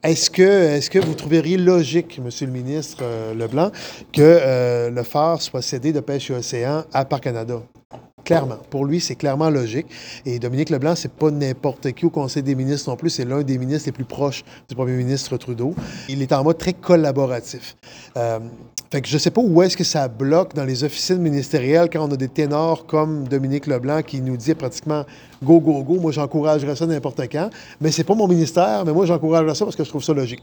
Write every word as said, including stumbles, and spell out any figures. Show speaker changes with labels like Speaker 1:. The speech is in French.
Speaker 1: Est-ce que, est-ce que vous trouveriez logique, Monsieur le ministre euh, Leblanc, que euh, le phare soit cédé de Pêche et Océan à Parc Canada? Clairement. Pour lui, c'est clairement logique. Et Dominique Leblanc, c'est pas n'importe qui au Conseil des ministres non plus. C'est l'un des ministres les plus proches du premier ministre Trudeau. Il est en mode très collaboratif. Euh, fait que je sais pas où est-ce que ça bloque dans les officines ministérielles quand on a des ténors comme Dominique Leblanc qui nous dit pratiquement « go, go, go ». Moi, j'encouragerais ça n'importe quand. Mais c'est pas mon ministère, mais moi, j'encouragerais ça parce que je trouve ça logique.